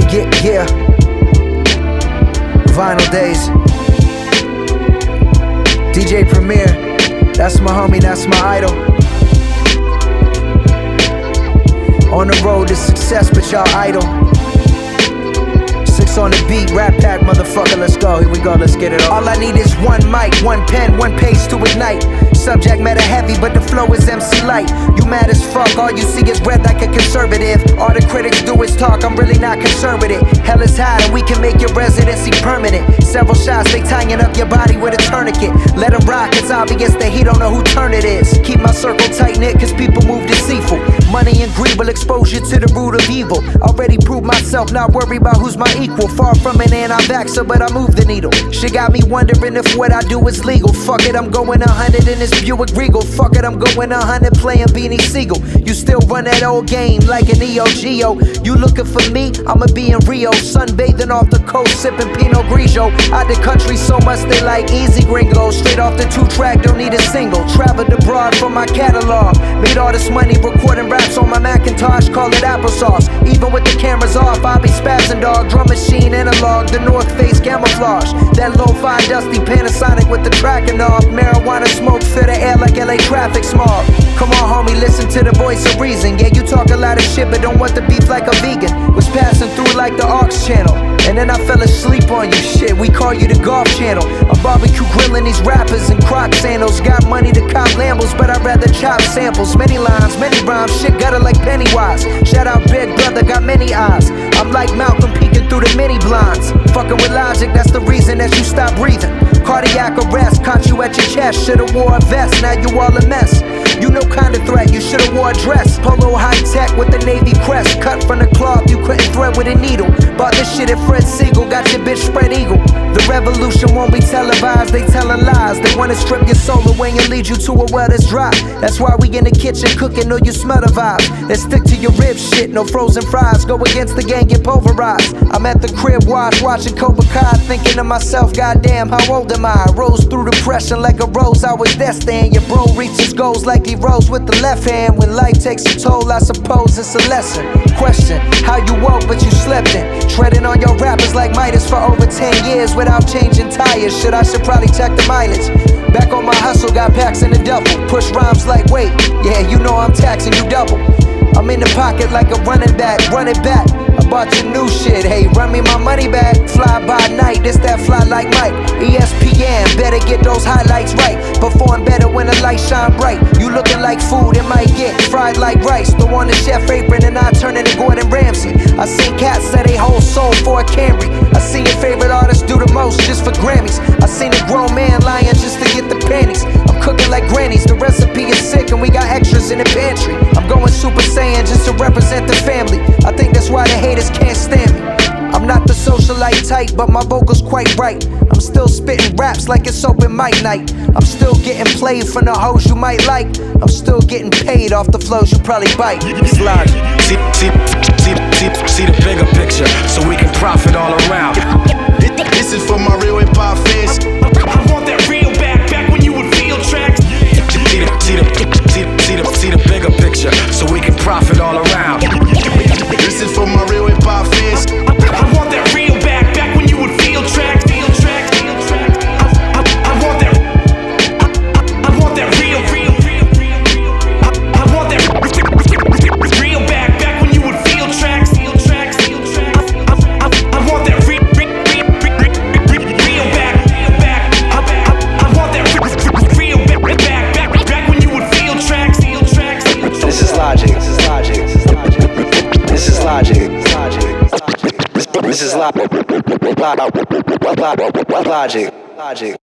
Yeah. Vinyl Days. DJ Premier. That's my homie, that's my idol. On the road to success, but y'all idle. 6 on the beat, rap pack, motherfucker, let's go. Here we go, let's get it all. All I need is one mic, one pen, one page to ignite. Subject matter heavy, but the flow is MC light. You mad as fuck, all you see is red like a conservative. All the critics do is talk, I'm really not concerned with it. Hell is hot and we can make your residency permanent. Several shots, they tying up your body with a tourniquet. Let them rock, it's obvious that he don't know who turn it is. Keep my circle tight knit, cause people move deceitful. Money and greed will expose you to the root of evil. Already proved myself, not worry about who's my equal. Far from an anti-vaxxer, but I move the needle. Shit got me wondering if what I do is legal. Fuck it, I'm going 100 in this Buick Regal. Fuck it, I'm going 100 playing Beanie Siegel. You still run that old game like an Neo Geo. You looking for me? I'ma be in Rio, sunbathing off the coast, sipping Pinot Grigio. Out the country so much they like easy gringo. Straight off the 2-track, don't need a single. Traveled abroad for my catalog. Made all this money recording raps on my Macintosh. Call it applesauce. Even with the cameras off, I be spazzing, dog. Drum machine analog, the North Face camouflage. That lo-fi dusty Panasonic with the tracking off. Marijuana smoke fill the air like LA traffic smog. Come on homie, listen to the voice of reason. Yeah, you talk a lot of shit but don't want the beef like a vegan. Was passing through like the aux channel, and then I fell asleep on you. Shit, we call you the golf channel. I'm barbecue grilling these rappers in Croc sandals. Got money to cop Lambos, but I'd rather chop samples. Many lines, many rhymes, shit gutter like Pennywise. Shout out Big Brother, got many eyes. I'm like Malcolm peeking through the mini blinds. Fucking with logic, that's the reason that you stop breathing. Cardiac arrest, caught you at your chest. Should've wore a vest, now you all a mess. You no kind of threat, you should've wore a dress. Polo high tech with the Navy crest. Cut from the cloth, you couldn't thread with a needle. Bought this shit at Fred Siegel, got your bitch spread eagle. The revolution won't be televised, they telling lies. They wanna strip your soul away and lead you to a well that's dry. That's why we in the kitchen cooking, know you smell the vibe. Let's stick to your rib shit, no frozen fries. Go against the gang, get pulverized. I'm at the crib watching Cobra Kai, thinking to myself, goddamn, how old am I? Rose through depression like a rose, I was destined. Your bro reaches goals like he rose with the left hand. When life takes a toll, I suppose it's a lesson. Question, how you woke but you slept in. Treading on your rappers like Midas for over 10 years without changing tires. Shit, I should probably check the mileage. Back on my hustle, got packs in the duffel. Push rhymes like weight, yeah, you know I'm taxing you double. I'm in the pocket like a running back, run it back. I bought your new shit, hey, run me my money back. Fly by night, this that fly like Mike. ESPN, better get those highlights right. Perform better when the lights shine bright. You looking like food, it might get fried like rice. Throw on the chef apron and I turn into Gordon Ramsay. I seen cats sell they whole soul for a Camry. I seen your favorite artist do the most just for Grammys. I seen a grown man lying just to get the panties. I'm cooking like grannies, the recipe is sick and we got extras in the pantry. I'm going Super Saiyan just to represent the family. I think that's why the haters can't stand me. I'm not the socialite type, but my vocals quite right. I'm still spitting raps like it's open mic night. I'm still getting played from the hoes you might like. I'm still getting paid off the flows you probably bite. It's logic. See the bigger picture, so we can profit all around. This is for my real hip hop fans. I want that real back when you would feel tracks. See the bigger picture, so we can profit all around. This is for my real hip hop fans. I want that real back when you would feel tracks. I want that real. I want that real back when you would feel tracks. I want that real back. I want that real back when you would feel tracks. This is logic. This is logic.